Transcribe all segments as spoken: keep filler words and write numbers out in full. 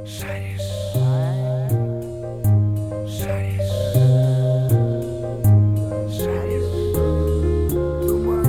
Шаришь, шаришь, шаришь. Думаю,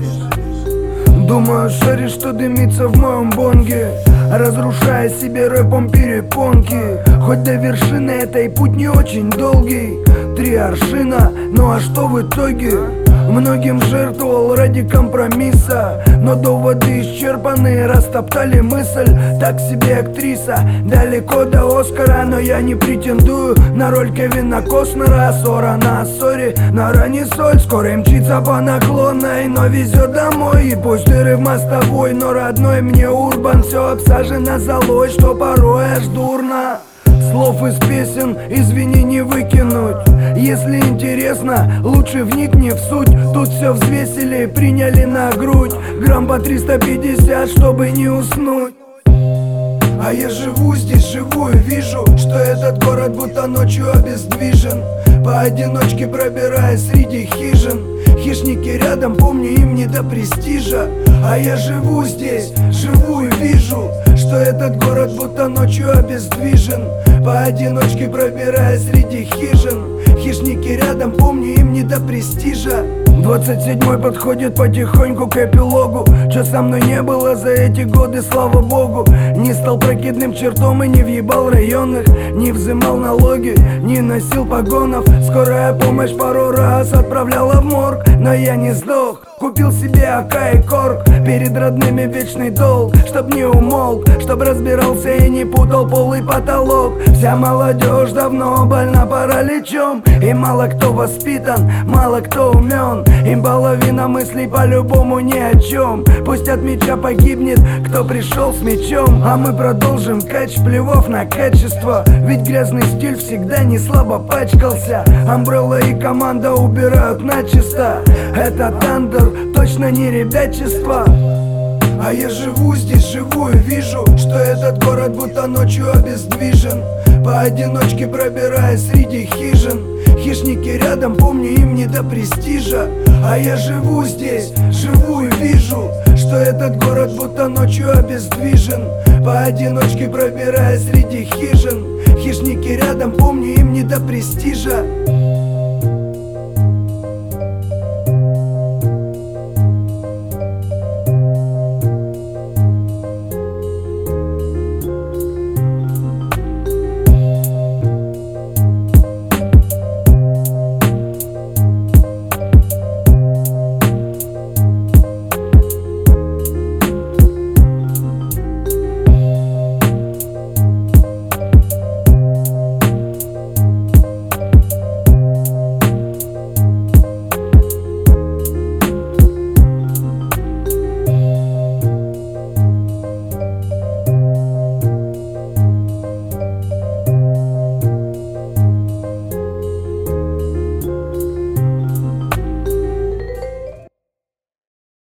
шаришь. Думаю, шаришь, что дымится в моем бонге, разрушая себе рэпом перепонки. Хоть до вершины этой путь не очень долгий, три аршина, ну а что в итоге? Многим жертвовал ради компромисса, но доводы исчерпаны, растоптали мысль. Так себе актриса, далеко до Оскара, но я не претендую на роль Кевина Костнера. Ссора на ссоре, нора не соль, скоро мчится по наклонной, но везет домой. И пусть дыры в мостовой, но родной мне урбан. Все обсажено золой, что порой аж дурно. Слов из песен, извини, не выкинуть. Если интересно, лучше вникни в суть. Тут все взвесили, приняли на грудь. Грамм по триста пятьдесят, чтобы не уснуть. А я живу здесь, живу и вижу, что этот город будто ночью обездвижен. Поодиночке пробираясь среди хижин. Хищники рядом, помню, им не до престижа. А я живу здесь, живу и вижу, что этот город будто ночью обездвижен. Поодиночке пробираясь среди хижин. Хищники рядом, помню, им не до престижа. Двадцать седьмой подходит потихоньку к эпилогу. Чё со мной не было за эти годы, слава богу. Не стал прокидным чертом и не въебал районных. Не взымал налоги, не носил погонов. Скорая помощь пару раз отправляла в морг, но я не сдох. Купил себе АК и корк, перед родными вечный долг. Чтоб не умолк, чтоб разбирался и не путал пол и потолок. Вся молодежь давно больна параличом, и мало кто воспитан, мало кто умен. Им половина мыслей по-любому ни о чем. Пусть от меча погибнет, кто пришел с мечом. А мы продолжим кач, плевав на качество. Ведь грязный стиль всегда не слабо пачкался. Амбрелла и команда убирают начисто. Это Тандер, точно не ребячество. А я живу здесь, живу и вижу, что этот город будто ночью обездвижен. Поодиночке пробираясь среди хижин. Хищники рядом, помню, им не до престижа. А я живу здесь, живу и вижу, что этот город будто ночью обездвижен. Поодиночке пробираясь среди хижин. Хищники рядом, помню, им не до престижа.